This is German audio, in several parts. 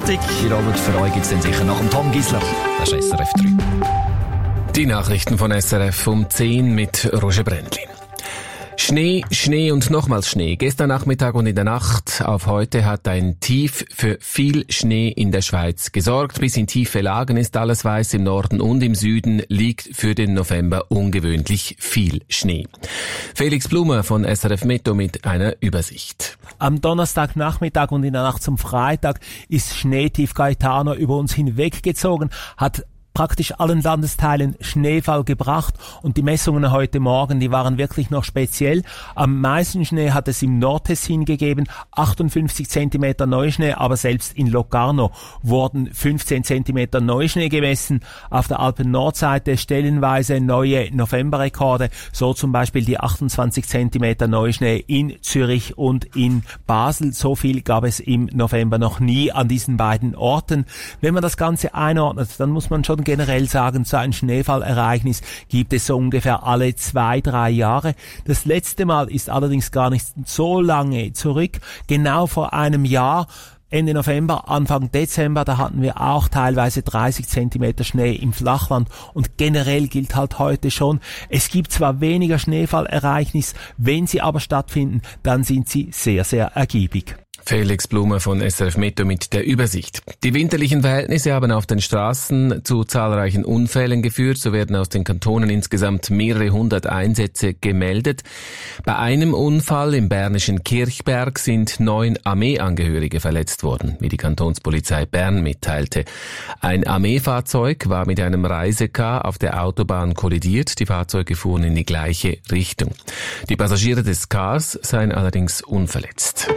Robert, für euch gibt es dann sicher nach dem Tom Gisler. Das ist SRF 3. Die Nachrichten von SRF um 10 mit Roger Brändli. Schnee, Schnee und nochmals Schnee. Gestern Nachmittag und in der Nacht auf heute hat ein Tief für viel Schnee in der Schweiz gesorgt. Bis in tiefe Lagen ist alles weiß. Im Norden und im Süden liegt für den November ungewöhnlich viel Schnee. Felix Blumer von SRF Meteo mit einer Übersicht. Am Donnerstagnachmittag und in der Nacht zum Freitag ist Schneetief Gaetano über uns hinweggezogen, hat praktisch allen Landesteilen Schneefall gebracht und die Messungen heute Morgen, die waren wirklich noch speziell. Am meisten Schnee hat es im Nordtessin gegeben, 58 Zentimeter Neuschnee, aber selbst in Locarno wurden 15 Zentimeter Neuschnee gemessen. Auf der Alpen-Nordseite stellenweise neue Novemberrekorde, so zum Beispiel die 28 Zentimeter Neuschnee in Zürich und in Basel. So viel gab es im November noch nie an diesen beiden Orten. Wenn man das Ganze einordnet, dann muss man schon generell sagen, so ein Schneefallereignis gibt es so ungefähr alle 2-3 Jahre. Das letzte Mal ist allerdings gar nicht so lange zurück. Genau vor einem Jahr, Ende November, Anfang Dezember, da hatten wir auch teilweise 30 Zentimeter Schnee im Flachland und generell gilt halt heute schon, es gibt zwar weniger Schneefallereignis, wenn sie aber stattfinden, dann sind sie sehr, sehr ergiebig. Felix Blumer von SRF Meteo mit der Übersicht. Die winterlichen Verhältnisse haben auf den Straßen zu zahlreichen Unfällen geführt. So werden aus den Kantonen insgesamt mehrere hundert Einsätze gemeldet. Bei einem Unfall im bernischen Kirchberg sind 9 Armeeangehörige verletzt worden, wie die Kantonspolizei Bern mitteilte. Ein Armeefahrzeug war mit einem Reisecar auf der Autobahn kollidiert. Die Fahrzeuge fuhren in die gleiche Richtung. Die Passagiere des Cars seien allerdings unverletzt.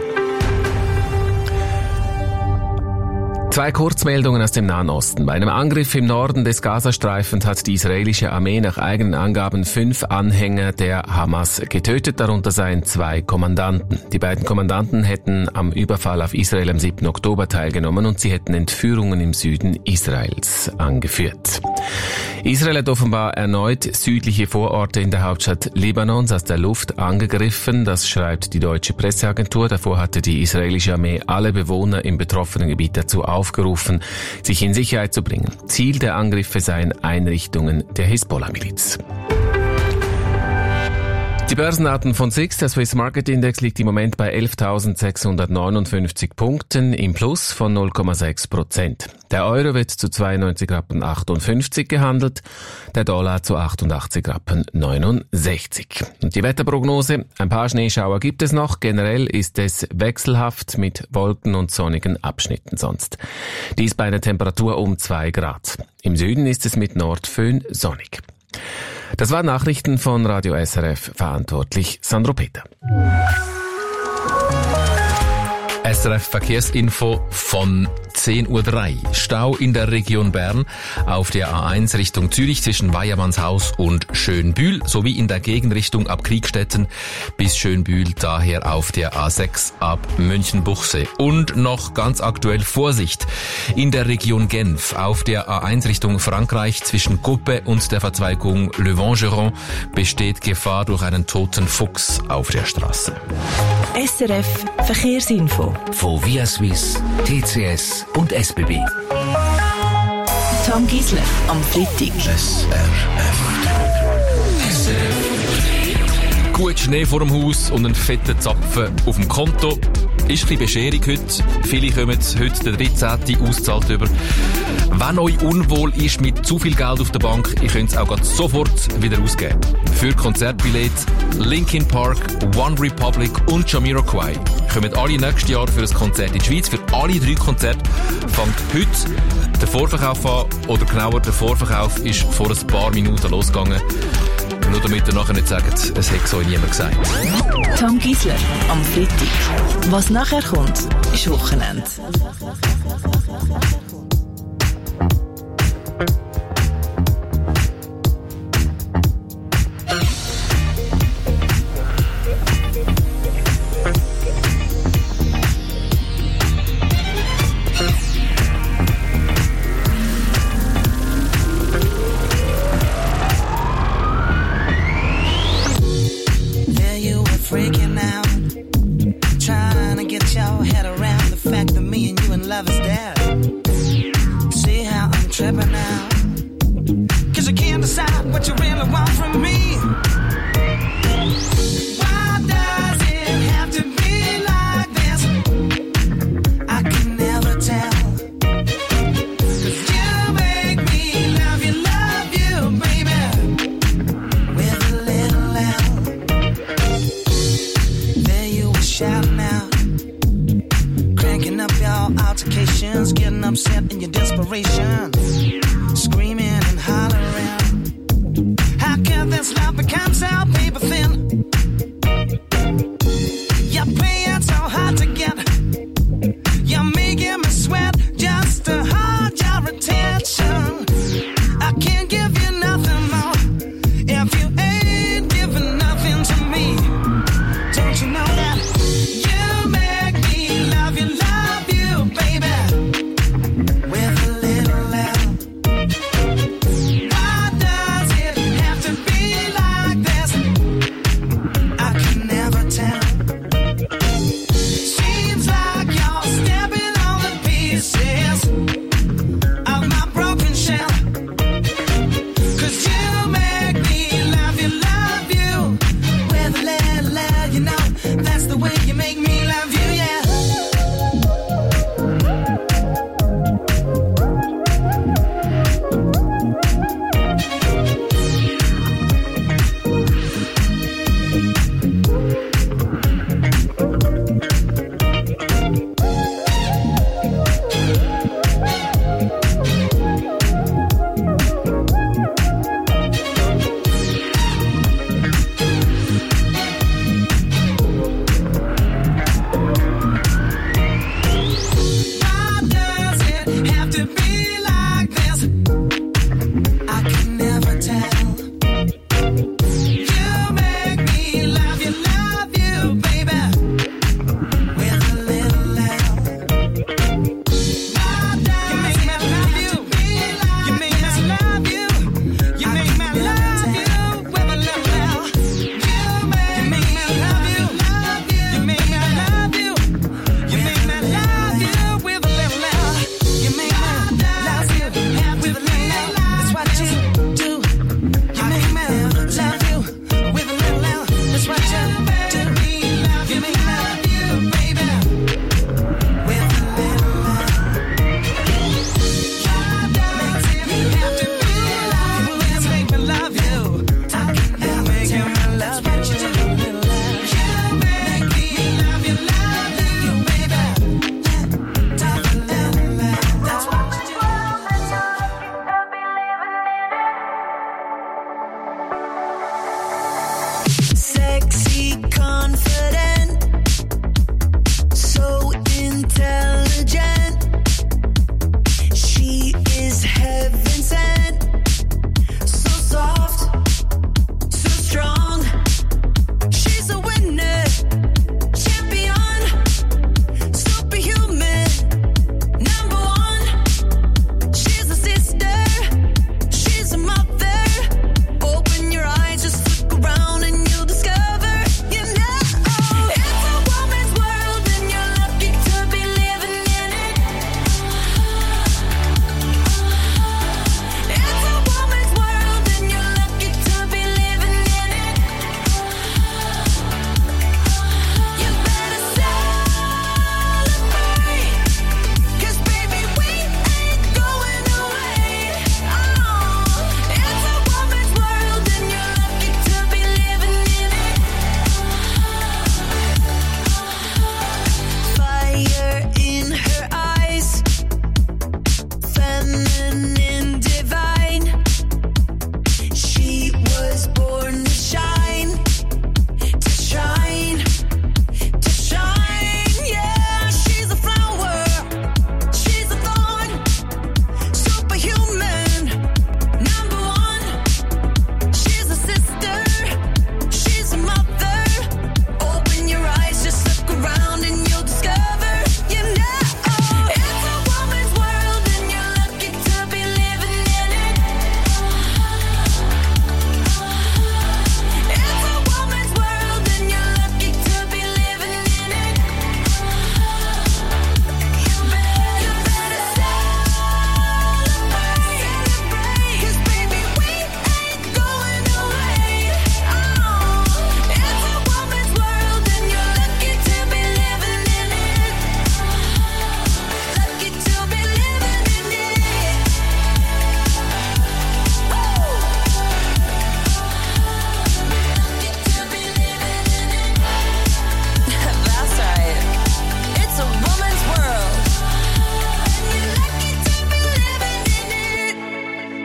2 Kurzmeldungen aus dem Nahen Osten. Bei einem Angriff im Norden des Gazastreifens hat die israelische Armee nach eigenen Angaben 5 Anhänger der Hamas getötet, darunter seien 2 Kommandanten. Die beiden Kommandanten hätten am Überfall auf Israel am 7. Oktober teilgenommen und sie hätten Entführungen im Süden Israels angeführt. Israel hat offenbar erneut südliche Vororte in der Hauptstadt Libanons aus der Luft angegriffen. Das schreibt die deutsche Presseagentur. Davor hatte die israelische Armee alle Bewohner im betroffenen Gebiet dazu aufgerufen, sich in Sicherheit zu bringen. Ziel der Angriffe seien Einrichtungen der Hisbollah-Miliz. Die Börsendaten von SIX, der Swiss Market Index, liegt im Moment bei 11.659 Punkten, im Plus von 0,6%. Der Euro wird zu 92,58 Rappen gehandelt, der Dollar zu 88,69 Rappen. Und die Wetterprognose, ein paar Schneeschauer gibt es noch, generell ist es wechselhaft mit Wolken und sonnigen Abschnitten sonst. Dies bei einer Temperatur um 2 Grad. Im Süden ist es mit Nordföhn sonnig. Das waren Nachrichten von Radio SRF, verantwortlich Sandro Peter. SRF Verkehrsinfo von 10.03 Uhr. Stau in der Region Bern auf der A1 Richtung Zürich zwischen Weyermannshaus und Schönbühl sowie in der Gegenrichtung ab Kriegstetten bis Schönbühl, daher auf der A6 ab Münchenbuchsee. Und noch ganz aktuell Vorsicht in der Region Genf auf der A1 Richtung Frankreich zwischen Coppet und der Verzweigung Le Vangeron besteht Gefahr durch einen toten Fuchs auf der Straße. SRF Verkehrsinfo Von Via Suisse, TCS und SBB. Tom Gisler am Freitag. Gut Schnee vor dem Haus und ein fetter Zapfen auf dem Konto. Ist ein bisschen Bescherung heute. Viele kommen heute den 13. auszahlt über. Wenn euch unwohl ist mit zu viel Geld auf der Bank, ihr könnt es auch grad sofort wieder ausgeben. Für Konzertbillett Linkin Park, One Republic und Jamiroquai kommen alle nächstes Jahr für ein Konzert in die Schweiz. Für alle 3 Konzerte fängt heute der Vorverkauf an. Oder genauer, der Vorverkauf ist vor ein paar Minuten losgegangen. Nur damit ihr nachher nicht sagt, es hätte so niemand gesagt. Tom Gisler am Freitag. Was nachher kommt, ist Wochenende. Freaking out, trying to get your head around the fact that me and you in love is dead. stepping out. 'Cause you can't decide what you really want from me. Why does it have to be like this? I can never tell. 'Cause you make me love you, baby, with a little L. There you were shouting out, cranking up your altercations, getting upset in your desperation, screaming and hollering. How can this love become so paper thin? You're playing so hard to get. You're making me sweat just to hold your attention. I can't give you nothing more if you ain't giving nothing to me. Don't you know that you make me love you, baby, with a little L. Why does it have to be like this? I can never tell. Seems like you're stepping on the pieces of my broken shell. 'Cause you make me love you, with a little L, you know, that's the way you make me love you, yeah.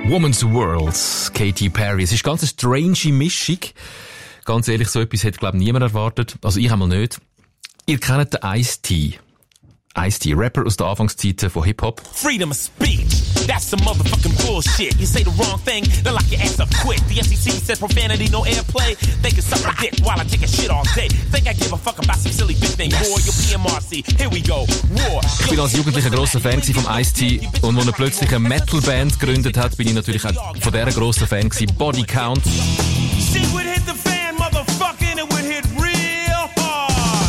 Woman's World, Katy Perry. Es ist ganz eine strange Mischung. Ganz ehrlich, so etwas hätte, glaube ich, niemand erwartet. Also ich einmal nicht. Ihr kennt den Ice-T. Ice-T, Rapper aus der Anfangszeiten von Hip-Hop. Freedom of speech, that's some motherfucking bullshit. You say the wrong thing, they'll lock your ass up quick. The FCC said profanity, no airplay. They can suck a dick while I take a shit all day. Think I give a fuck about some silly bitch named War, your PMRC. Here we go, War. Ich bin als Jugendlicher grosser Fan vom Ice-T. Und als er plötzlich eine Metal-Band gegründet hat, bin ich natürlich auch von dieser grossen Fan gewesen. Body Count. Shit would hit the fan, motherfucking, it would hit real hard.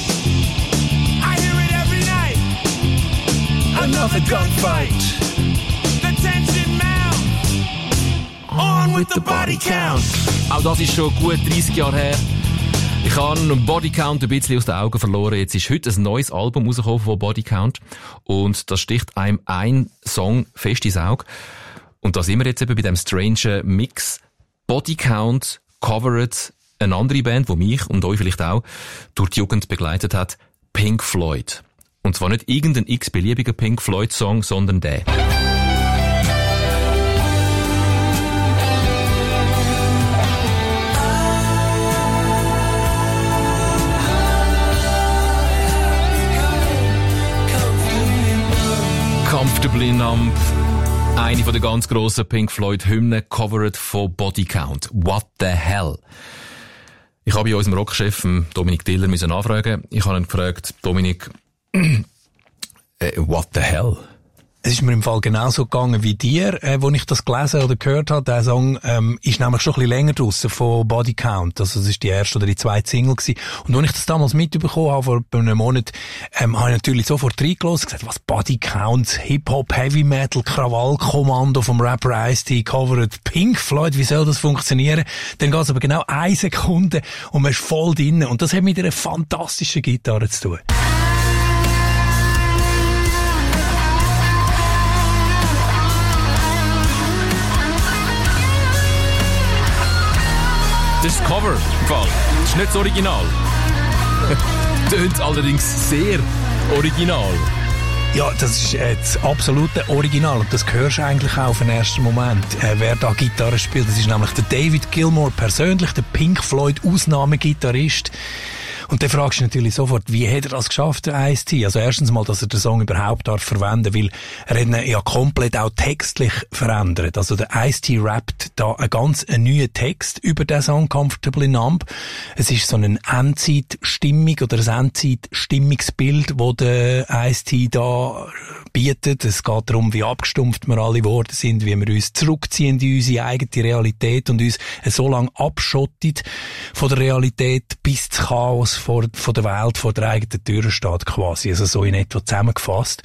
I hear it every night. Another gunfight. The tension mounts. On with the body count. Auch das ist schon gut 30 Jahre her. Ich habe Body Count ein bisschen aus den Augen verloren. Jetzt ist heute ein neues Album rausgekommen von Body Count. Und da sticht einem ein Song fest ins Auge. Und da sind wir jetzt eben bei dem strange Mix. Body Count covered eine andere Band, die mich und euch vielleicht auch durch die Jugend begleitet hat. Pink Floyd. Und zwar nicht irgendein x-beliebiger Pink Floyd Song, sondern der. Comfortably Numb. Eine von der ganz grossen Pink Floyd-Hymnen, covered von Body Count. What the hell? Ich habe bei unserem Rockchef, Dominik Diller, nachfragen. Ich habe ihn gefragt, Dominik, what the hell? Es ist mir im Fall genauso gegangen wie dir, wo ich das gelesen oder gehört habe. Der Song ist nämlich schon ein bisschen länger draussen von Body Count. Also das ist die erste oder die zweite Single gewesen. Und als ich das damals mitbekommen habe, vor einem Monat, habe ich natürlich sofort reingelassen und gesagt, was Body Count, Hip-Hop, Heavy Metal, Krawallkommando vom Rapper Ice-T, covered Pink Floyd, wie soll das funktionieren? Dann geht es aber genau 1 Sekunde und man ist voll drin. Und das hat mit einer fantastischen Gitarre zu tun. Das ist das Cover im Fall. Das ist nicht das Original. Tönt allerdings sehr original. Ja, das ist das absolute Original und das hörst du eigentlich auch auf den ersten Moment. Wer da Gitarre spielt, das ist nämlich der David Gilmour persönlich, der Pink Floyd Ausnahmegitarrist. Und dann fragst du natürlich sofort, wie hat er das geschafft, der Ice-T? Also erstens mal, dass er den Song überhaupt darf verwenden, weil er hat ihn ja komplett auch textlich verändert. Also der Ice-T rappt da einen ganz neuen Text über den Song Comfortably Numb. Es ist so eine Endzeit-Stimmung oder ein Endzeit-Stimmungsbild, das der Ice-T da bietet. Es geht darum, wie abgestumpft wir alle geworden sind, wie wir uns zurückziehen in unsere eigene Realität und uns so lange abschottet von der Realität, bis das Chaos von der Welt, vor der eigenen Tür steht quasi. Also so in etwa zusammengefasst.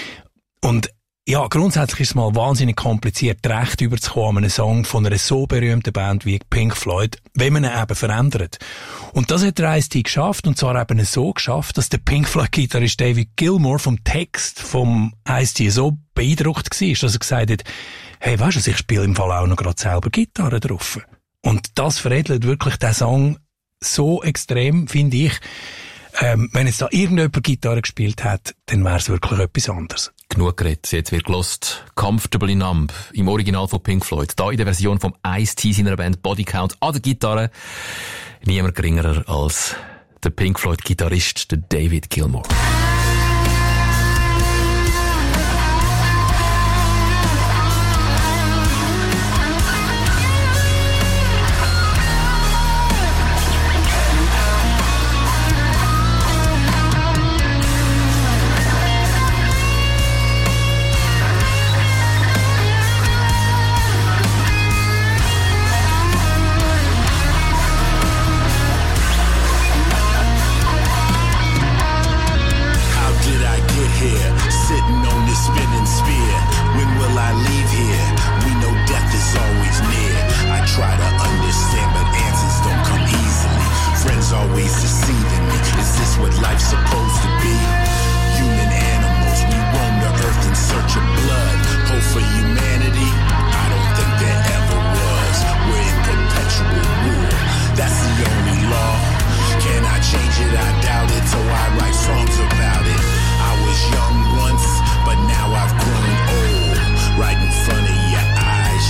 Und ja, grundsätzlich ist es mal wahnsinnig kompliziert, recht überzukommen an einen Song von einer so berühmten Band wie Pink Floyd, wenn man ihn eben verändert. Und das hat der Ice-T geschafft, und zwar eben so geschafft, dass der Pink Floyd-Gitarrist David Gilmour vom Text vom Ice-T so beeindruckt war, dass er gesagt hat, hey, weisst du, ich spiele im Fall auch noch gerade selber Gitarre drauf. Und das veredelt wirklich den Song so extrem, finde ich. Wenn jetzt da irgendjemand Gitarre gespielt hat, dann wäre es wirklich etwas anderes. Genug geredet, jetzt wird gelost. Comfortably Numb im Original von Pink Floyd. Da in der Version vom Ice-T seiner Band Body Count an der Gitarre. Niemand geringerer als der Pink Floyd-Gitarrist, der David Gilmour. Right in front of your eyes,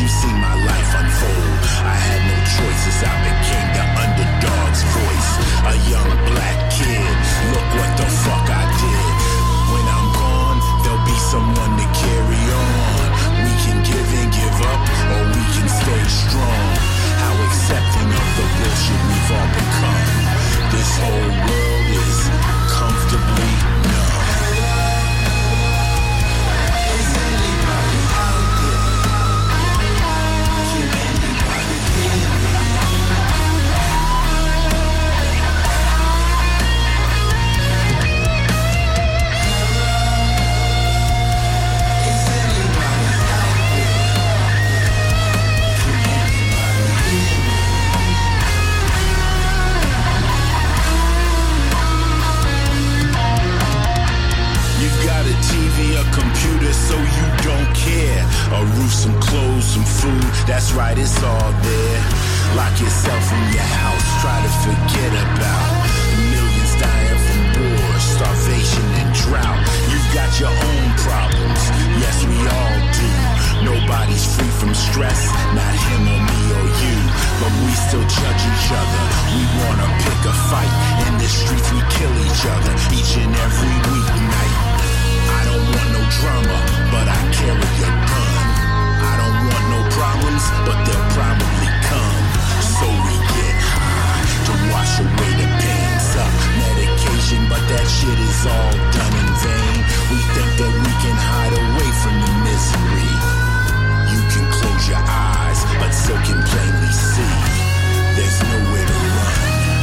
roof, some clothes, some food, that's right, it's all there. Lock yourself in your house, try to forget about the millions dying from war, starvation and drought. You've got your own problems, yes we all do. Nobody's free from stress, not him or me or you. But we still judge each other. We wanna pick a fight. In the streets we kill each other each and every weeknight. I don't want no drama, but I carry a gun. I don't want no problems, but they'll probably come. So we get high to wash away the pain. Suck medication, but that shit is all done in vain. We think that we can hide away from the misery. You can close your eyes, but still can plainly see there's nowhere to run.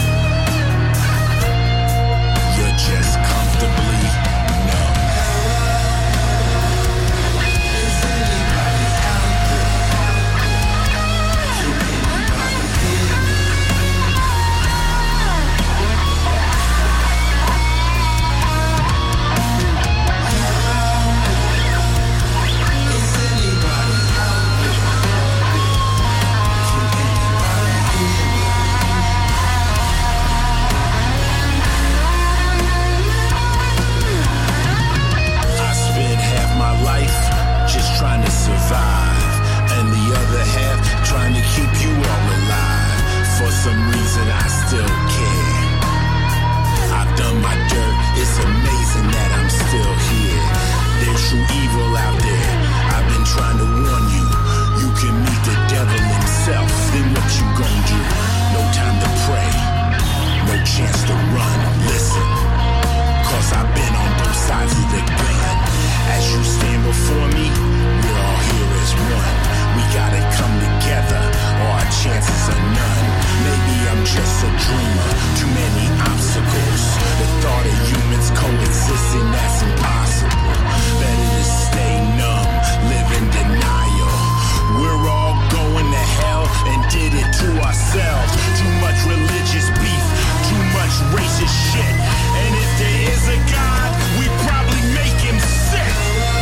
You're just comfortably numb. Is anybody out there? Can anybody hear me? Is anybody trying to survive, and the other half trying to keep you all alive. For some reason I still care. I've done my dirt, it's amazing that I'm still here. There's true evil out there, I've been trying to warn you. You can meet the devil himself, then what you gon' do? No time to pray, no chance to run. Listen, cause I've been on both sides of the gun. As you stand before me, we're all here as one. We gotta come together, or our chances are none. Maybe I'm just a dreamer, too many obstacles. The thought of humans coexisting, that's impossible. Better to stay numb, live in denial. We're all going to hell and did it to ourselves. Too much religious beef, too much racist shit. And if there is a God, we probably make him sick.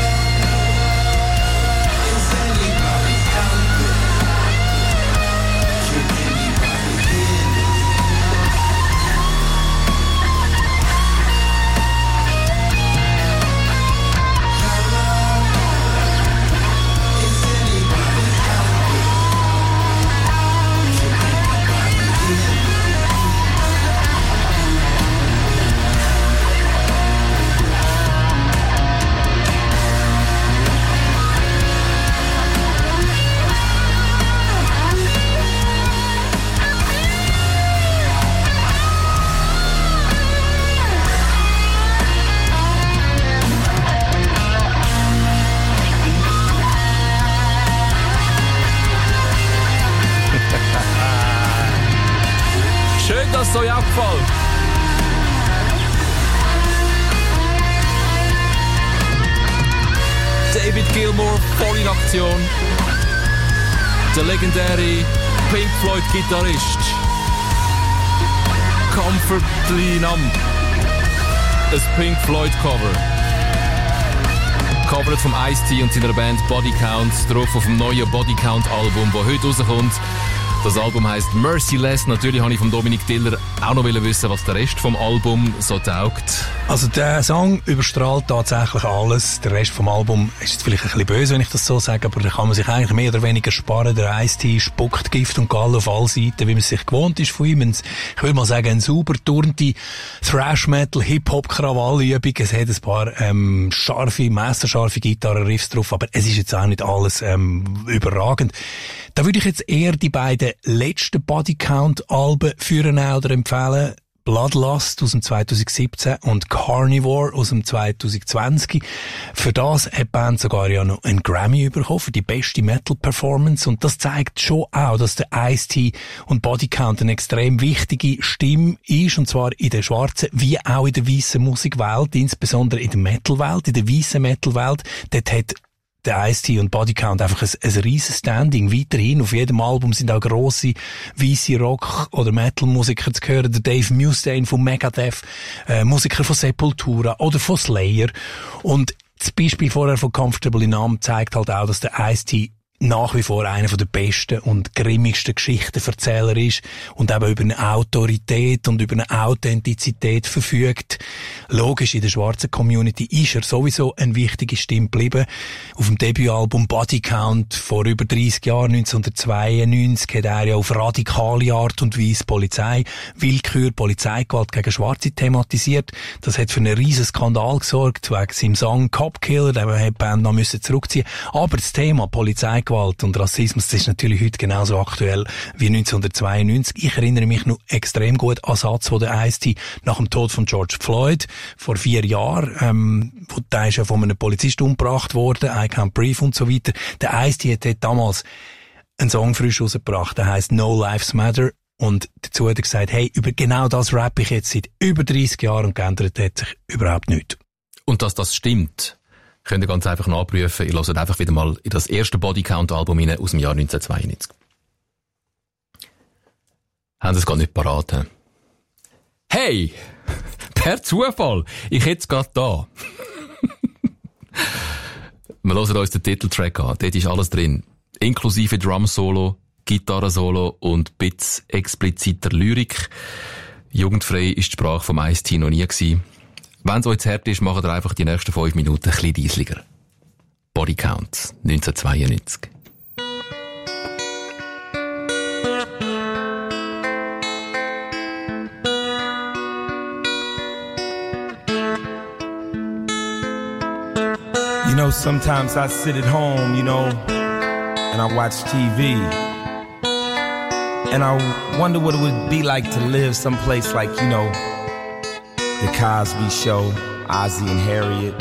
Is anybody out there? Can anybody hear me? Is anybody out there? Can anybody hear me? Schön, dass es euch aufgefallen. David Gilmour voll in Aktion. Der legendäre Pink Floyd-Gitarrist. Comfortably Numb. Ein Pink Floyd-Cover. Covered vom Ice-T und seiner Band Body Count. Drauf auf dem neuen Body Count-Album, das heute rauskommt. Das Album heisst Merciless. Natürlich wollte ich von Dominik Diller auch noch wissen, was der Rest vom Album so taugt. Also der Song überstrahlt tatsächlich alles. Der Rest vom Album ist jetzt vielleicht ein bisschen böse, wenn ich das so sage, aber da kann man sich eigentlich mehr oder weniger sparen. Der Ice-T spuckt Gift und Gall auf alle Seiten, wie man es sich gewohnt ist von ihm. Ich will mal sagen, eine sauber turnte Thrash-Metal, Hip-Hop-Krawallübung. Es hat ein paar messerscharfe Gitarren-Riffs drauf, aber es ist jetzt auch nicht alles überragend. Da würde ich jetzt eher die beiden letzten Bodycount-Alben führen oder empfehlen. Bloodlust aus dem 2017 und Carnivore aus dem 2020. Für das hat die Band sogar ja noch einen Grammy bekommen, für die beste Metal-Performance. Und das zeigt schon auch, dass der Ice-T und Bodycount eine extrem wichtige Stimme ist, und zwar in der schwarzen wie auch in der weißen Musikwelt, insbesondere in der Metal-Welt, in der weißen Metal-Welt. Dort hat der Ice-T und Bodycount einfach ein riesen Standing. Weiterhin auf jedem Album sind auch grosse weisse Rock- oder Metal-Musiker zu hören. Der Dave Mustaine von Megadeth, Musiker von Sepultura oder von Slayer. Und das Beispiel vorher von Comfortably Numb zeigt halt auch, dass der Ice-T nach wie vor einer der besten und grimmigsten Geschichtenverzähler ist und eben über eine Autorität und über eine Authentizität verfügt. Logisch, in der schwarzen Community ist er sowieso eine wichtige Stimme geblieben. Auf dem Debütalbum Body Count vor über 30 Jahren, 1992, hat er ja auf radikale Art und Weise Willkür, Polizeigewalt gegen Schwarze thematisiert. Das hat für einen riesen Skandal gesorgt, wegen seinem Song Cop Killer, den hat die Band noch zurückziehen müssen. Aber das Thema Polizeigewalt und Rassismus, das ist natürlich heute genauso aktuell wie 1992. Ich erinnere mich noch extrem gut an den Satz, wo der Ice-T nach dem Tod von George Floyd vor 4 Jahren, wo der ist ja von einem Polizist umgebracht worden, I Can't Breathe und so weiter. Der Ice-T hat damals einen Song frisch rausgebracht, der heisst No Lives Matter. Und dazu hat er gesagt, hey, über genau das rappe ich jetzt seit über 30 Jahren und geändert hat sich überhaupt nichts. Und dass das stimmt, könnt ihr ganz einfach nachprüfen. Ihr hört einfach wieder mal in das erste Bodycount-Album rein aus dem Jahr 1992. Haben Sie es gar nicht parat? He? Hey! Per Zufall! Ich hätte es gerade da. Wir hören uns den Titeltrack an. Dort ist alles drin. Inklusive Drum-Solo, Gitarre-Solo und Bits expliziter Lyrik. Jugendfrei ist die Sprache vom Ice-T noch nie gewesen. Wenn es euch zu hart ist, macht ihr einfach die nächsten 5 Minuten ein bisschen deisliger. Body Count, 1992. You know, sometimes I sit at home, you know, and I watch TV. And I wonder what it would be like to live someplace like, you know, The Cosby Show, Ozzie and Harriet.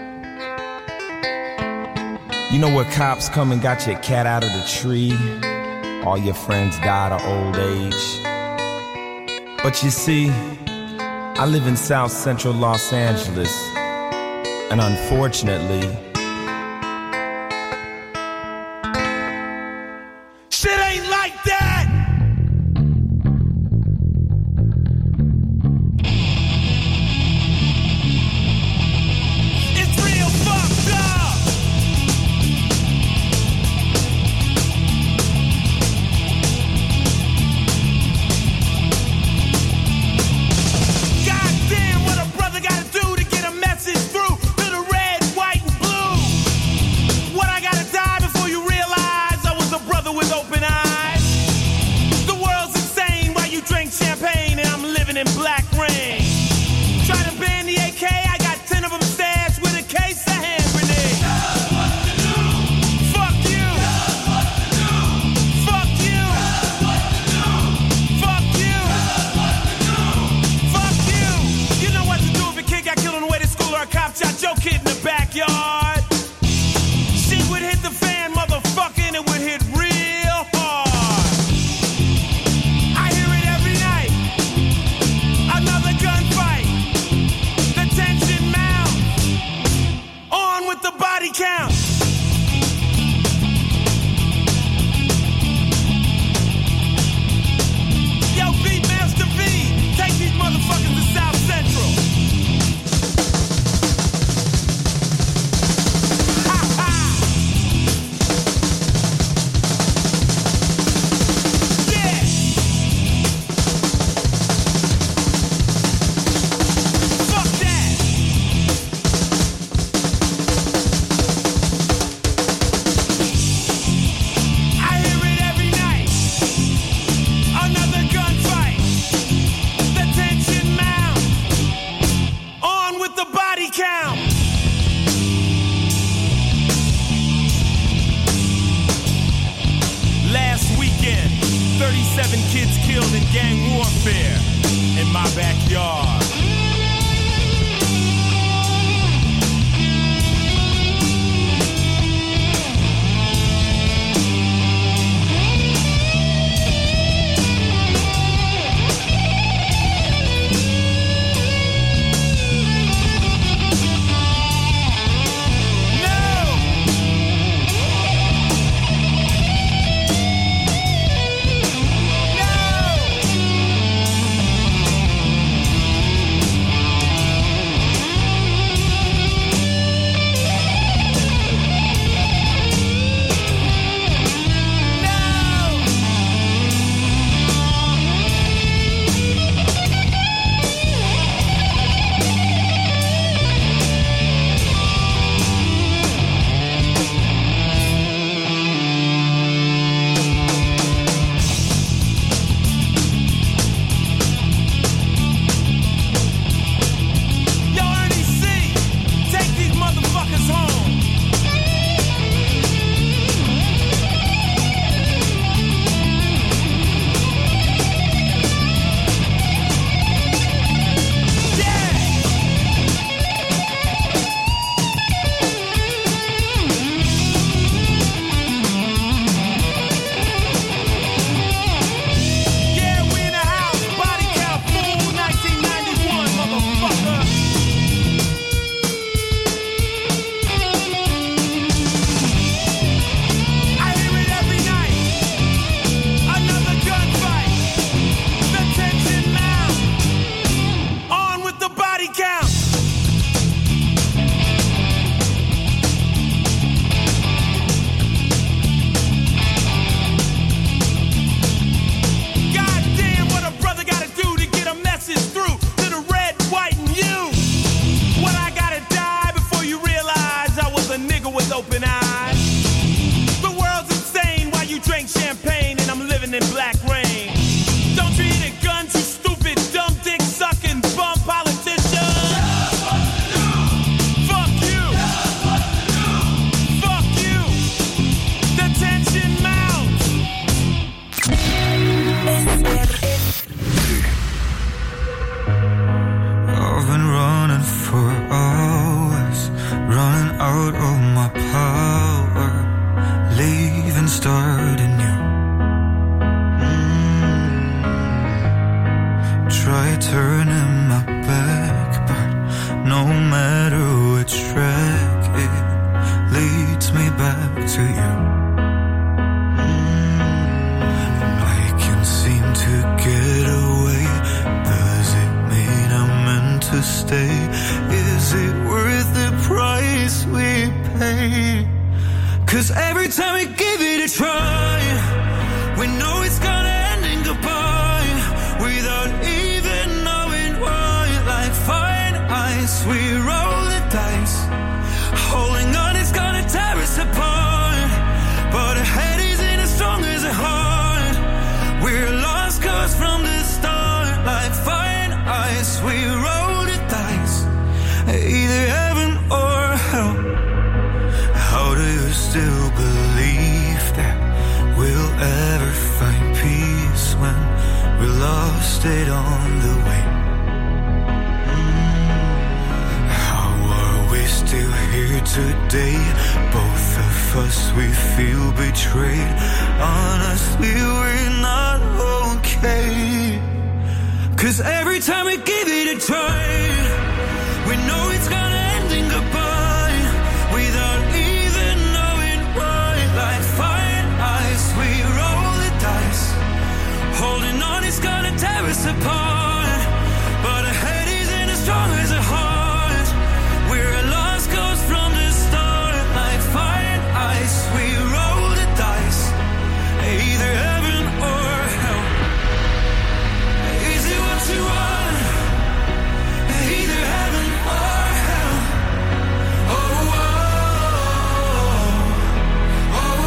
You know where cops come and got your cat out of the tree, all your friends died of old age. But you see, I live in South Central Los Angeles, and unfortunately, shit ain't like that! talk to you. I can't seem to get away. Does it mean I'm meant to stay? Is it worth the price we pay? 'Cause every time we give it a try, we know it's gonna end in goodbye, without even knowing why. Like fine ice, we roll the dice, holding on, it's gonna tear us apart, but a head isn't as strong as a heart. We're lost 'cause from the start, like fine ice, we roll the dice, either heaven or hell. How do you still believe that we'll ever find peace when we lost it on the way? How are we still here today? Both of us, we feel betrayed. Honestly, we're not okay. 'Cause every time we give it a try, we know it's gonna end in goodbye, without even knowing why. Like fine ice, we roll the dice, holding on, it's gonna tear us apart, but a head isn't as strong as a heart. We're lost 'cause from the start, like fine ice, we roll the dice, either heaven or hell. Is it what you want? Either heaven or hell. Oh, oh, oh,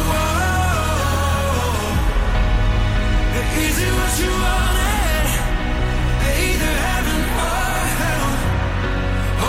oh. Is it what you wanted? Either heaven or hell. Oh,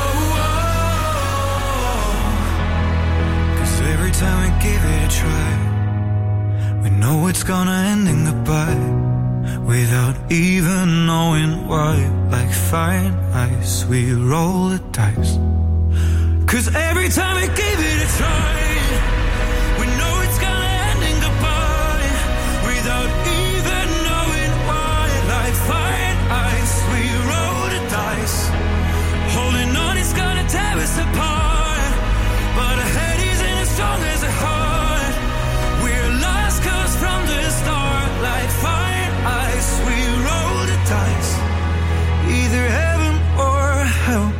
oh. 'Cause every time we give it a try, we know it's gonna end in goodbye, without even knowing why. Like fine ice, we roll the dice. 'Cause every time we give it a try, we know it's gonna end in goodbye, without even knowing why. Like fine ice, we roll the dice, holding on, it's gonna tear us apart, but a head isn't as strong as a heart. We're lost 'cause from the start, like fine ice, we roll the dice, either heaven or hell.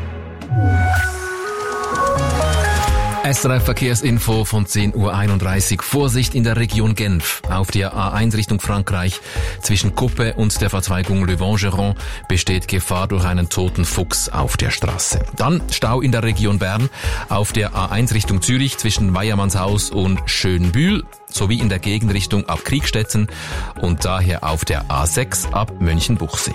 SRF Verkehrsinfo von 10:31 Uhr. Vorsicht in der Region Genf. Auf der A1 Richtung Frankreich zwischen Coppe und der Verzweigung Le Vangeron besteht Gefahr durch einen toten Fuchs auf der Straße. Dann Stau in der Region Bern auf der A1 Richtung Zürich zwischen Weyermannshaus und Schönbühl sowie in der Gegenrichtung ab Kriegstetten und daher auf der A6 ab Münchenbuchsee.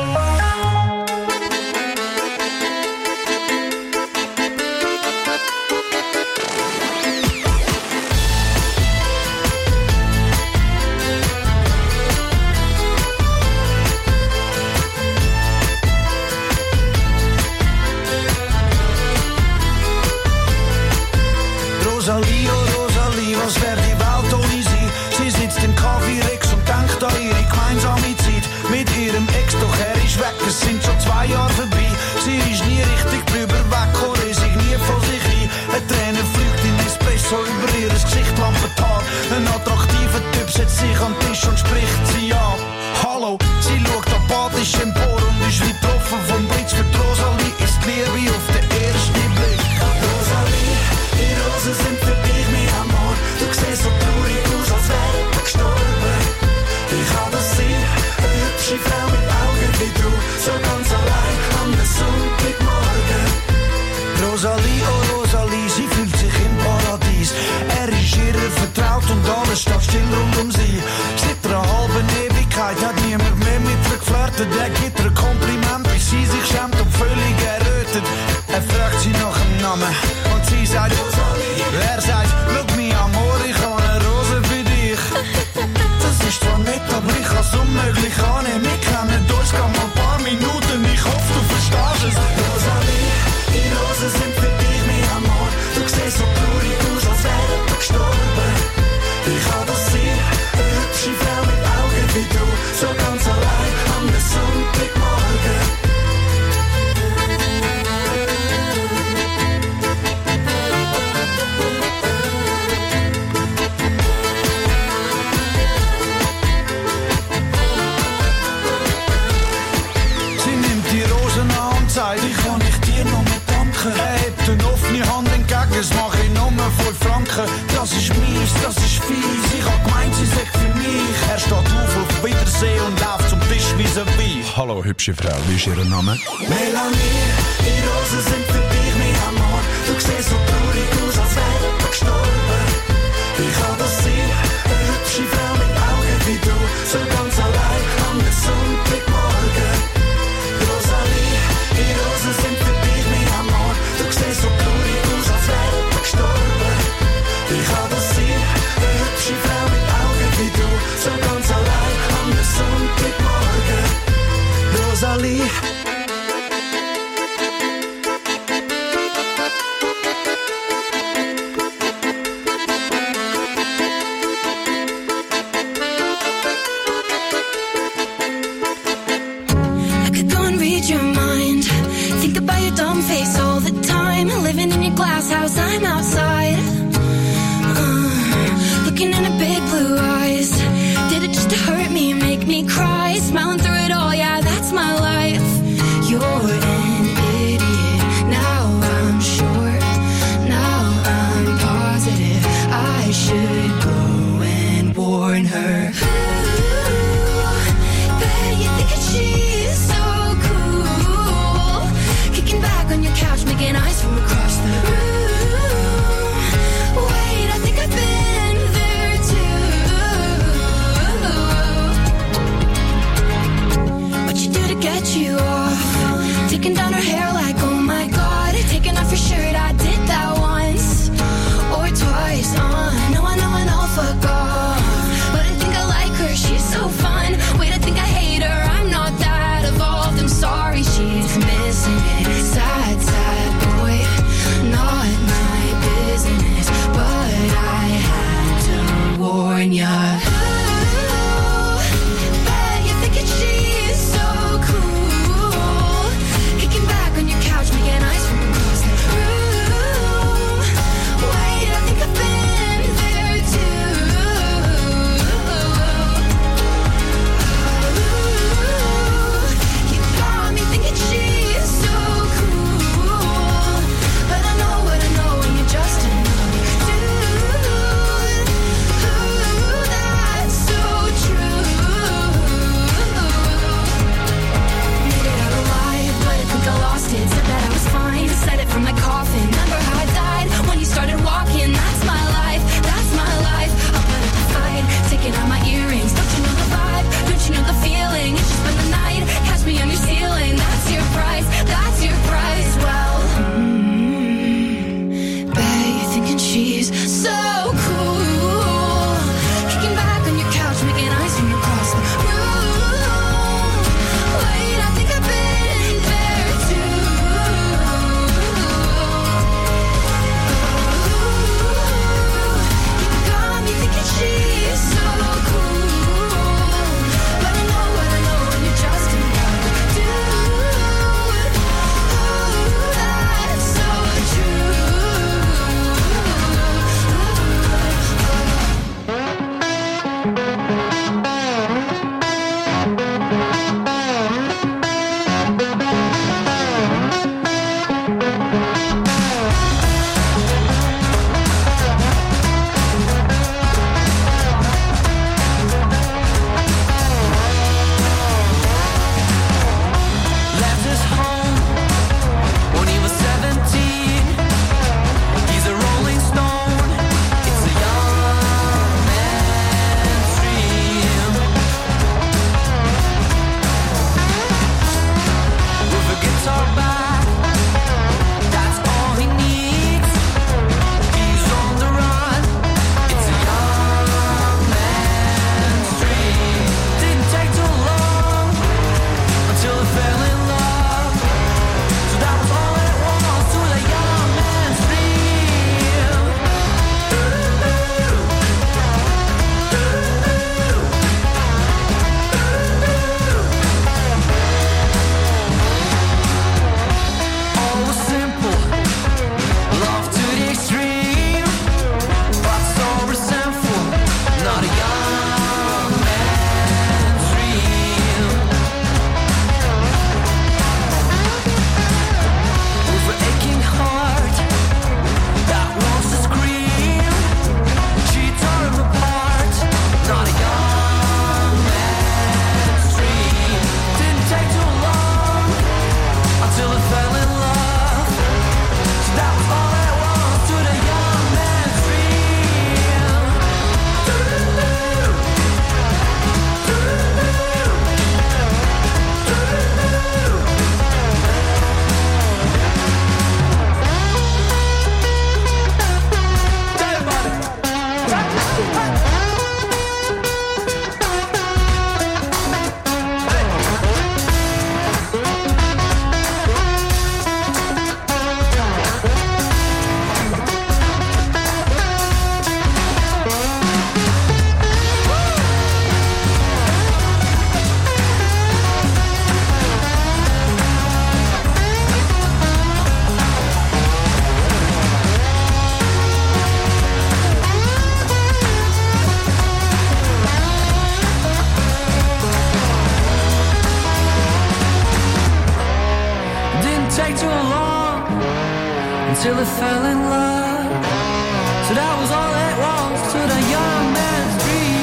Rosalie, oh Rosalie, was wär die Welt ohne sie? Sie sitzt im Café Rex und denkt an ihre gemeinsame Zeit mit ihrem Ex, doch er ist weg, es sind schon 2 Jahre vorbei. Sie ist nie richtig drüber weg, resigniert vor sich ein. Eine Träne fliegt in Espresso über ihr Gesicht, Lampenhaar. Ein attraktiver Typ setzt sich an den Tisch und spricht sie an. Hallo, sie schaut apathisch empor und ist wie getroffen vom Blitz. Für Rosalie ist die Liebe auf den ersten Blick. Rosalie, die Rosen sind für dich mein Amor. Du siehst so traurig aus, als wäre er gestorben. Wie kann das sein? Eine hübsche Frau mit Augen wie du, so ganz allein am Sonntagmorgen. Rosalie, oh Rosalie, sie fühlt sich im Paradies. Er ist ihr vertraut und alles steht still rund um sie. Seit einer halben Ewigkeit hat niemand mehr mit ihr geflirtet. Er gibt ihr ein Kompliment, bis sie sich schämt und völlig errötet. Er fragt sie nach dem Namen und sie sagt Rosalie. Er sagt, schau mich Amor, ich habe eine Rose für dich. Das ist zwar nett, aber ich kann es unmöglich annehmen. Wir kennen uns gar mal ein paar Minuten, ich hoffe, du verstehst es. Rosalie, die Rosen sind für dich mein Amor. Du siehst so traurig aus, als wäre er gestorben. Wie kann das sein? Eine hübsche Frau mit Augen wie du, so ganz allein am Sonntagmorgen. mies, das ist fies. Ich hab gemeint, sie sagt für mich. Er steht auf Wiedersehen und läuft zum Tisch vis-à-vis. Hallo, hübsche Frau, wie ist Ihr Name? Melanie, die Rosen sind für dich, mein Amor. Du siehst so traurig aus, als wäre er gestorben. Wie kann das sein? Eine hübsche Frau mit Augen wie du, so ganz allein am Sonntagmorgen. Rosalie, die Rosen sind für dich, mein Amor. Du siehst so traurig aus, als wäre er gestorben. Wie kann das sein? Eine hübsche Frau mit Augen wie du, so ganz allein am Sonntagmorgen. Rosalie. I'm outside, looking in her big blue eyes. Did it just to hurt me and make me cry? Smiling through it all, yeah, that's my life. You're an idiot, now I'm sure. Now I'm positive I should go and warn her. Ooh, bet you think that she's so cool. Kicking back on your couch, making eyes from across the room. Wait, I think I've been there too. fell in love. So that was all it was to the young man's dream.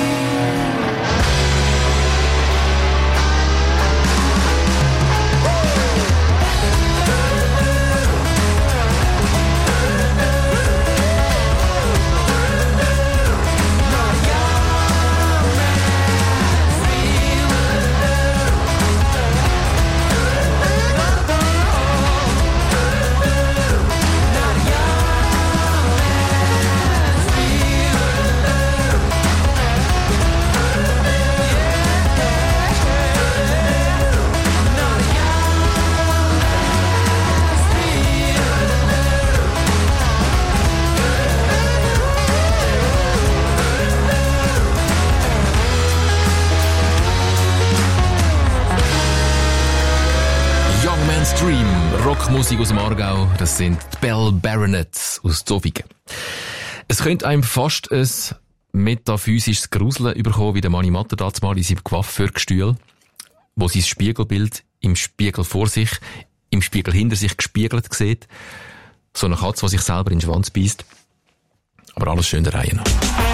Stream, Rockmusik aus dem Aargau, das sind die Bell Baronets aus Zofingen. Es könnte einem fast ein metaphysisches Gruseln überkommen, wie der Mani Matter damals in seinem Coiffeurgestühl, wo sein Spiegelbild im Spiegel vor sich, im Spiegel hinter sich gespiegelt sieht. So eine Katze, die sich selber in den Schwanz beißt. Aber alles schön der Reihe nach.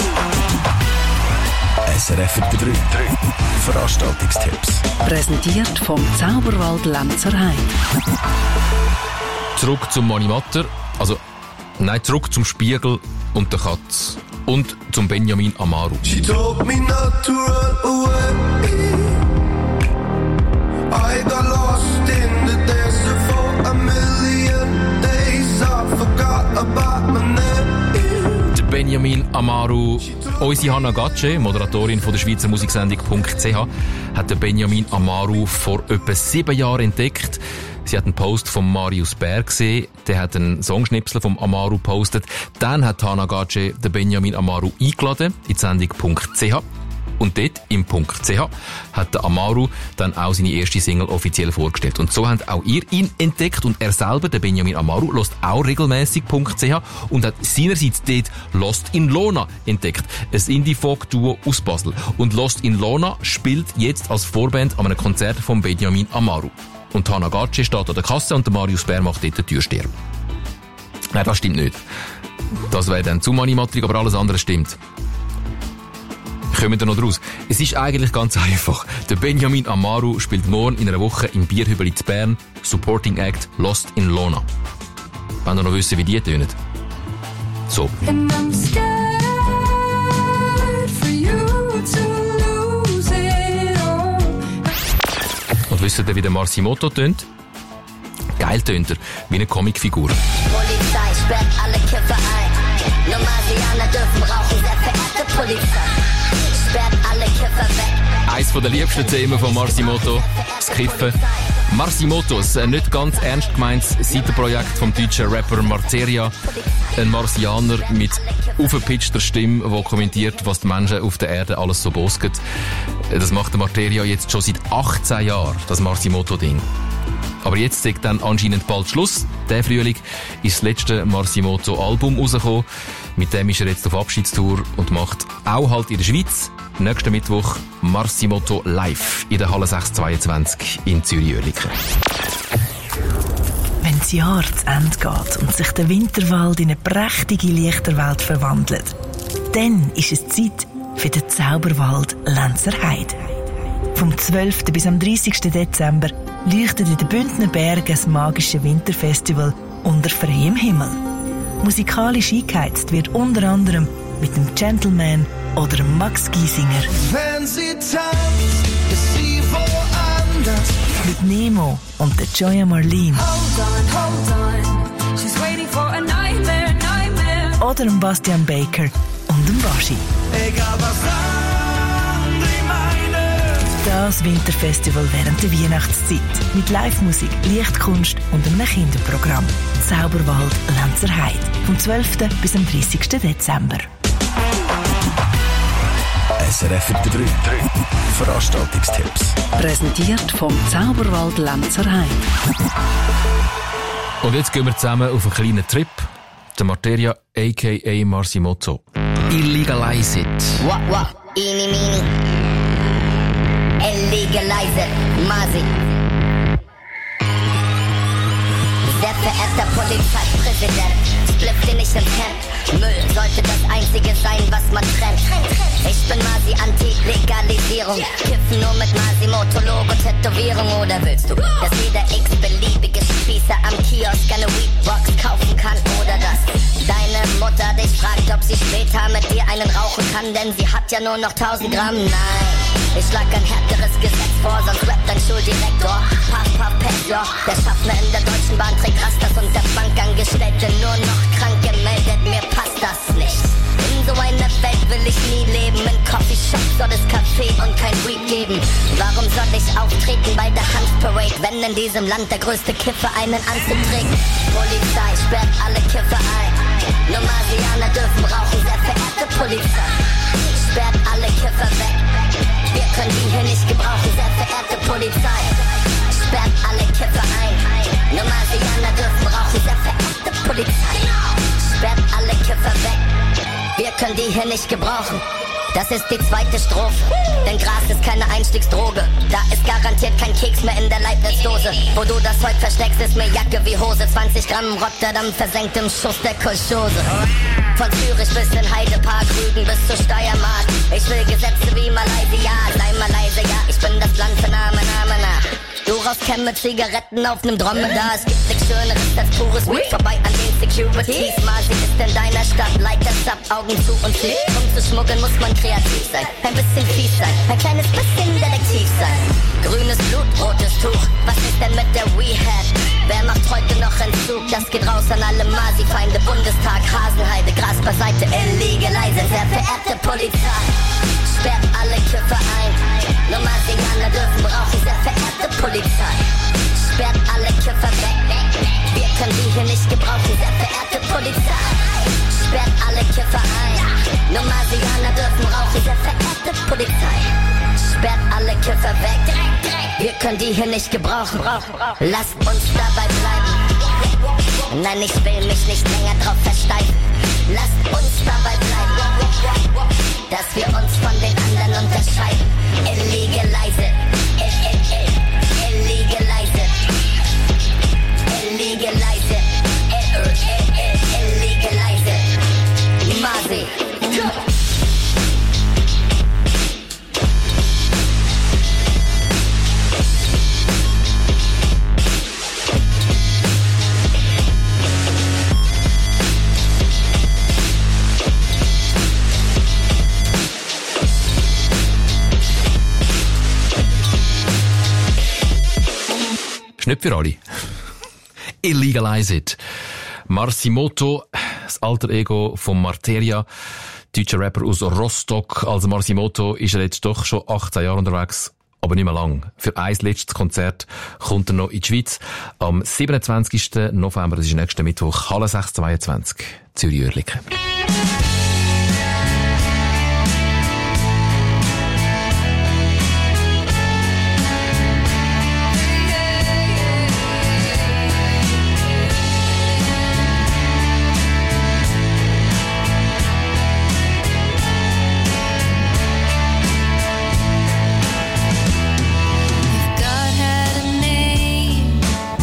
SRF 3. Veranstaltungstipps. Präsentiert vom Zauberwald Lenzerheide. Zurück zum Mani Matter. Zurück zum Spiegel und der Katz. Und zum Benjamin Amaru. She told me not to run away. I got lost in the desert for a million days. I forgot about my name. Benjamin Amaru. Unsere Hannah Gatsche, Moderatorin von der Schweizer Musiksendung.ch, hat den Benjamin Amaru vor etwa 7 Jahren entdeckt. Sie hat einen Post von Marius Bär gesehen, der hat einen Songschnipsel vom Amaru gepostet. Dann hat Hannah Gatsche den Benjamin Amaru eingeladen in die Sendung.ch. Und dort, im .ch, hat der Amaru dann auch seine erste Single offiziell vorgestellt. Und so habt auch ihr ihn entdeckt und er selber, der Benjamin Amaru, hört auch regelmässig .ch und hat seinerseits dort Lost in Lona entdeckt. Ein Indie-Folk-Duo aus Basel. Und Lost in Lona spielt jetzt als Vorband an einem Konzert von Benjamin Amaru. Und Hannah Gatsche steht an der Kasse und der Marius Bär macht dort den Türsteher. Nein, das stimmt nicht. Das wäre dann zu manimatrig, aber alles andere stimmt. Kommen wir noch draus. Es ist eigentlich ganz einfach. Der Benjamin Amaru spielt morgen in einer Woche im Bierhübel in Bern Supporting Act Lost in Lona. Wenn ihr noch wissen, wie die tönen. So. Und wisst ihr, wie der Marsimoto tönt? Geil tönt er, wie eine Comicfigur. Polizei sperrt alle Kiffer ein. Nur Marsianer dürfen rauchen, sehr verehrte Polizei. Sperrt alle Kiffer weg. Eines der liebsten Themen von Marsimoto, das Kiffen. Marsimotos, ein nicht ganz ernst gemeintes Seitenprojekt vom deutschen Rapper Marteria. Ein Marsianer mit aufgepitchter Stimme, der kommentiert, was die Menschen auf der Erde alles so bosgen. Das macht der Marteria jetzt schon seit 18 Jahren, das Marsimoto-Ding. Aber jetzt sagt dann anscheinend bald Schluss. Der Frühling ist das letzte Marsimoto-Album rausgekommen. Mit dem ist er jetzt auf Abschiedstour und macht auch halt in der Schweiz nächsten Mittwoch Marsimoto live in der Halle 622 in Zürich-Oerlikon. Wenn das Jahr zu Ende geht und sich der Winterwald in eine prächtige Lichterwelt verwandelt, dann ist es Zeit für den Zauberwald Lenzerheide. Vom 12. bis am 30. Dezember leuchtet in den Bündner Bergen das magische Winterfestival unter freiem Himmel. Musikalisch eingeheizt wird unter anderem mit dem Gentleman oder dem Max Giesinger. Wenn sie tanzt, ist sie woanders. Mit Nemo und der Joya Marlene. Hold on, she's waiting for a nightmare, nightmare. Oder dem Bastian Baker und dem Baschi. Egal was andere meinen. Das Winterfestival während der Weihnachtszeit. Mit Live-Musik, Lichtkunst und einem Kinderprogramm. Zauberwald Lenzerheide. Vom 12. bis am 30. Dezember. SRF 3. Veranstaltungstipps. Präsentiert vom Zauberwald Lenzerheide. Und jetzt gehen wir zusammen auf einen kleinen Trip. Der Marteria a.k.a. Marsimoto. Illegalize it. What, eeny, meeny. Illegalize it, Marzi. Sehr verehrter Polizeipräsident. Spliff den ich empkennt. Müll sollte das Einzige sein, was man trennt. Ich bin Masi Anti-Legalisierung. Kiffen nur mit Masimoto, Logo, Tätowierung. Oder willst du, dass jeder x-beliebige Spießer am Kiosk eine Weedbox kaufen kann? Oder dass deine Mutter dich fragt, ob sie später mit dir einen rauchen kann, denn sie hat ja nur noch 1000 Gramm. Nein, ich schlag ein härteres Gesetz vor, sonst rappt dein Schuldirektor. Puff, puff, Petler. Der Schaffner in der Deutschen Bahn trägt Rastas und der Bankangestellte nur noch krank gemeldet. Mir passt das nicht. In so einer Welt will ich nie leben. In Coffeeshops soll es Kaffee und kein Weed geben. Warum soll ich auftreten bei der Hanfparade, wenn in diesem Land der größte Kiffer einen Anzug trägt? Polizei sperrt alle Kiffer ein. Nur Marsianer dürfen rauchen, sehr verehrte Polizei. Sperrt alle Kiffer weg. Wir können die hier nicht gebrauchen, sehr verehrte Polizei. Sperrt alle Kiffer ein. Nur Marsianer dürfen rauchen, sehr verehrte Polizei. Sperrt alle Kiffer weg. Wir können die hier nicht gebrauchen. Das ist die zweite Strophe. Denn Gras ist keine Einstiegsdroge. Da ist garantiert kein Keks mehr in der Leibnizdose. Wo du das Zeug versteckst, ist mir Jacke wie Hose. 20 Gramm Rotterdam versenkt im Schuss der Kolchose. Von Zürich bis in Heidepark, Rügen bis zur Steiermark. Ich will Gesetze wie Malaysia. Sei mal leise, ja, ich bin das Land für Name. Du rauchst Cam mit Zigaretten auf nem Dromedar. Es gibt nichts Schöneres als pures Weed. Vorbei an den Securities. Masi ist in deiner Stadt, light das ab, Augen zu und zu. Um zu schmuggeln muss man kreativ sein, ein bisschen fies sein, ein kleines bisschen detektiv sein. Grünes Blut, rotes Tuch, was ist denn mit der We-Hat? Wer macht heute noch Entzug? Das geht raus an alle Masi-Feinde. Bundestag, Hasenheide, Gras beiseite, Illegalize, sehr verehrte Polizei. Sperrt alle Kiffer ein. Nur Marsianer dürfen rauchen, sehr verehrte Polizei. Sperrt alle Kiffer weg. Wir können die hier nicht gebrauchen, sehr verehrte Polizei. Sperrt alle Kiffer ein. Nur Marsianer dürfen rauchen, sehr verehrte Polizei. Sperrt alle Kiffer weg. Wir können die hier nicht gebrauchen. Lasst uns dabei bleiben. Nein, ich will mich nicht länger drauf versteifen. Lasst uns dabei bleiben, dass wir uns von den anderen unterscheiden. Illegalize, illegalize, illegalize, illegalize, Masi. Ist nicht für alle. Illegalize it. Marsimoto, das alter Ego von Marteria, deutscher Rapper aus Rostock. Als Marsimoto ist er jetzt doch schon 18 Jahre unterwegs, aber nicht mehr lang. Für ein letztes Konzert kommt er noch in die Schweiz. Am 27. November, das ist nächsten Mittwoch, Halle 622, Zürich-Oerlikon.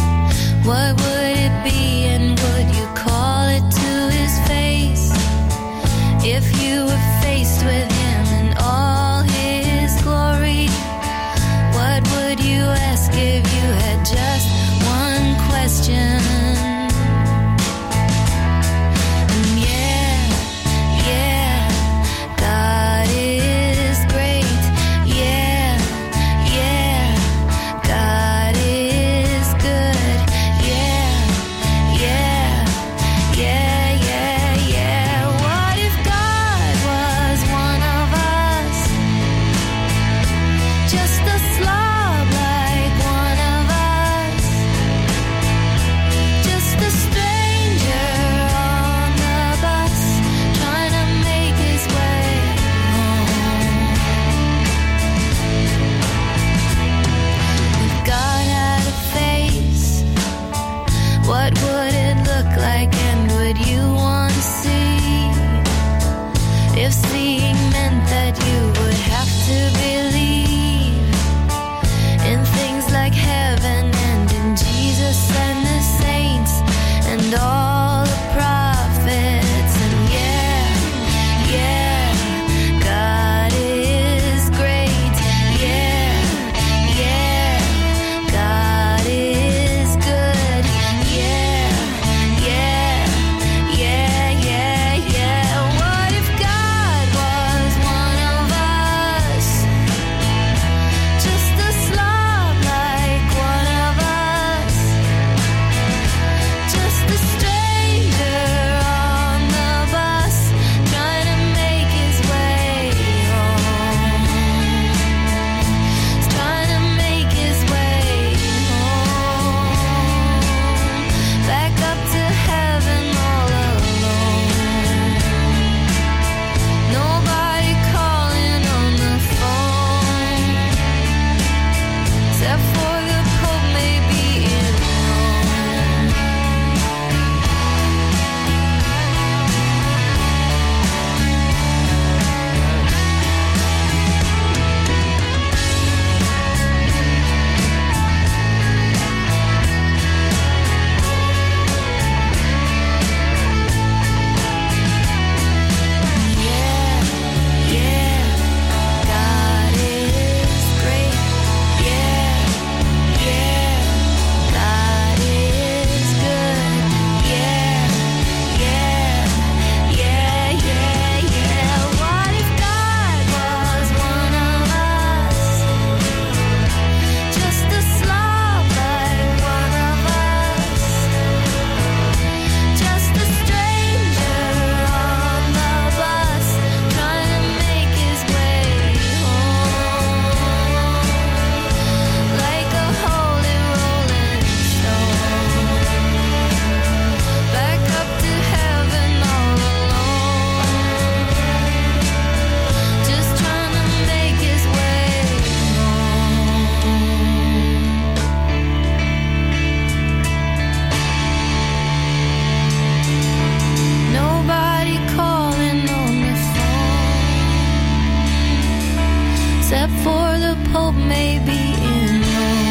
What would it be and would you call it to his face? except for the Pope maybe in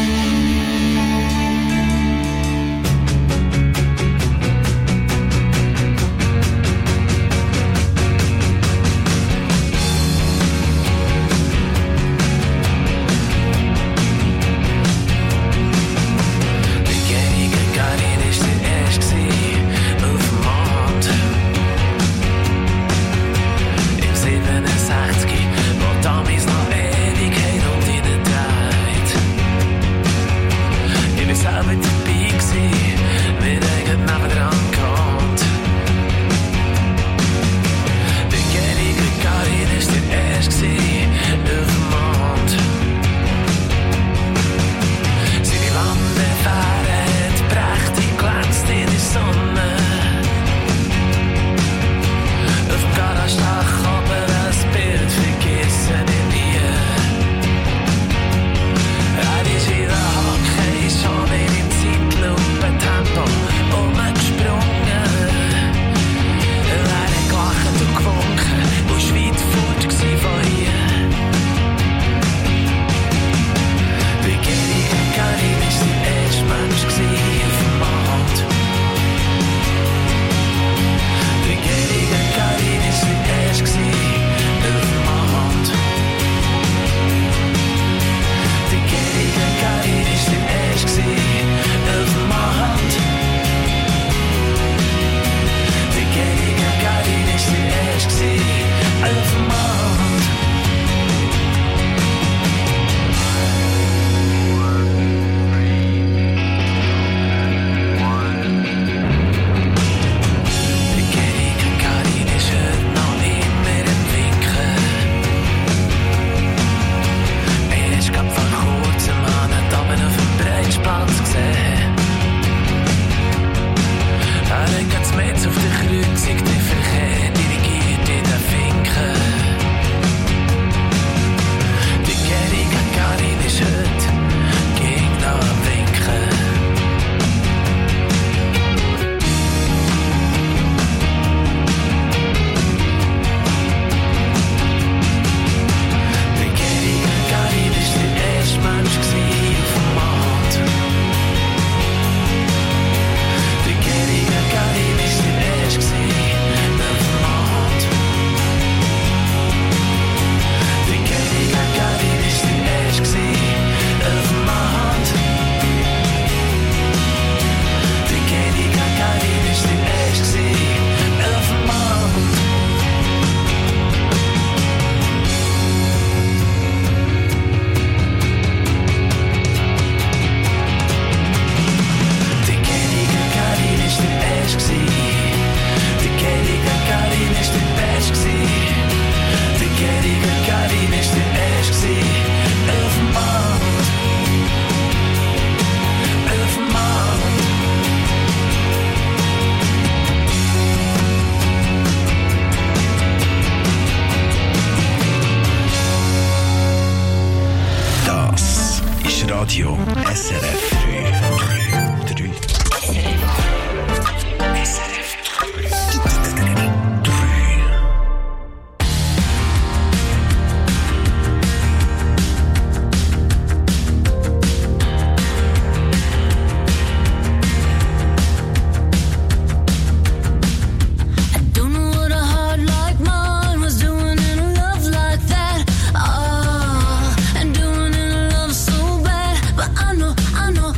Radio SRF 3. SRF 3. I know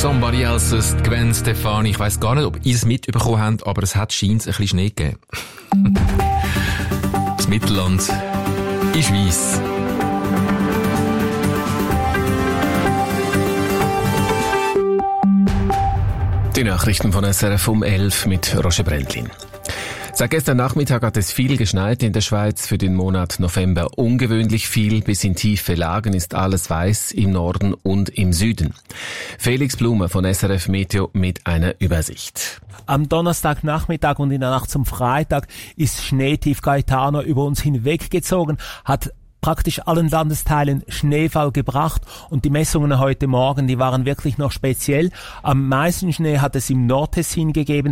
Somebody Else's, Gwen Stefani. Ich weiss gar nicht, ob ihr es mitbekommen habt, aber es hat scheint ein bisschen Schnee gegeben. Das Mittelland ist weiss. Die Nachrichten von SRF um 11 mit Roger Brendlin. Seit gestern Nachmittag hat es viel geschneit in der Schweiz, für den Monat November ungewöhnlich viel. Bis in tiefe Lagen ist alles weiß im Norden und im Süden. Felix Blumer von SRF Meteo mit einer Übersicht. Am Donnerstagnachmittag und in der Nacht zum Freitag ist Schneetief Gaetano über uns hinweggezogen, hat praktisch allen Landesteilen Schneefall gebracht und die Messungen heute Morgen, die waren wirklich noch speziell. Am meisten Schnee hat es im Nordtessin gegeben,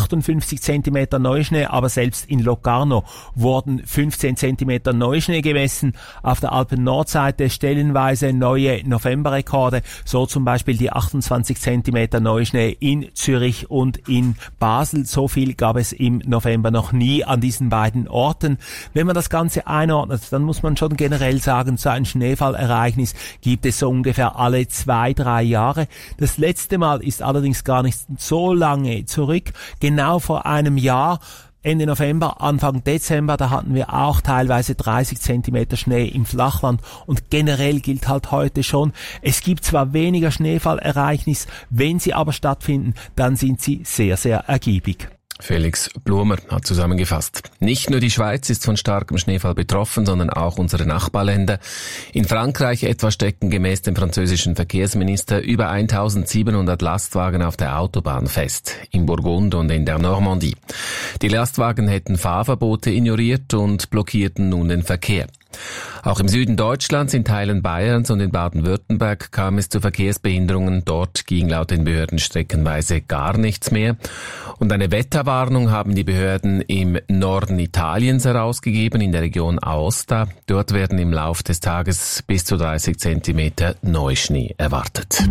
58 Zentimeter Neuschnee, aber selbst in Locarno wurden 15 Zentimeter Neuschnee gemessen. Auf der Alpen-Nordseite stellenweise neue Novemberrekorde, so zum Beispiel die 28 Zentimeter Neuschnee in Zürich und in Basel. So viel gab es im November noch nie an diesen beiden Orten. Wenn man das Ganze einordnet, dann muss man schon generell sagen, so ein Schneefallereignis gibt es so ungefähr alle 2-3 Jahre. Das letzte Mal ist allerdings gar nicht so lange zurück. Genau vor einem Jahr, Ende November, Anfang Dezember, da hatten wir auch teilweise 30 Zentimeter Schnee im Flachland und generell gilt halt heute schon, es gibt zwar weniger Schneefallereignis, wenn sie aber stattfinden, dann sind sie sehr, sehr ergiebig. Felix Blumer hat zusammengefasst. Nicht nur die Schweiz ist von starkem Schneefall betroffen, sondern auch unsere Nachbarländer. In Frankreich etwa stecken gemäß dem französischen Verkehrsminister über 1700 Lastwagen auf der Autobahn fest, in Burgund und in der Normandie. Die Lastwagen hätten Fahrverbote ignoriert und blockierten nun den Verkehr. Auch im Süden Deutschlands, in Teilen Bayerns und in Baden-Württemberg kam es zu Verkehrsbehinderungen. Dort ging laut den Behörden streckenweise gar nichts mehr. Und eine Wetterwarnung haben die Behörden im Norden Italiens herausgegeben, in der Region Aosta. Dort werden im Lauf des Tages bis zu 30 Zentimeter Neuschnee erwartet.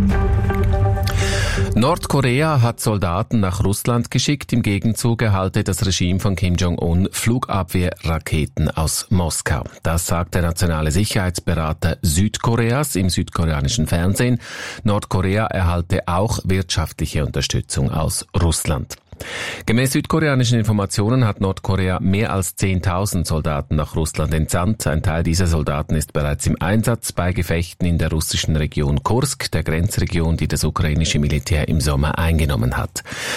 Nordkorea hat Soldaten nach Russland geschickt. Im Gegenzug erhalte das Regime von Kim Jong-un Flugabwehrraketen aus Moskau. Das sagt der nationale Sicherheitsberater Südkoreas im südkoreanischen Fernsehen. Nordkorea erhalte auch wirtschaftliche Unterstützung aus Russland. Gemäß südkoreanischen Informationen hat Nordkorea mehr als 10.000 Soldaten nach Russland entsandt. Ein Teil dieser Soldaten ist bereits im Einsatz bei Gefechten in der russischen Region Kursk, der Grenzregion, die das ukrainische Militär im Sommer eingenommen hat.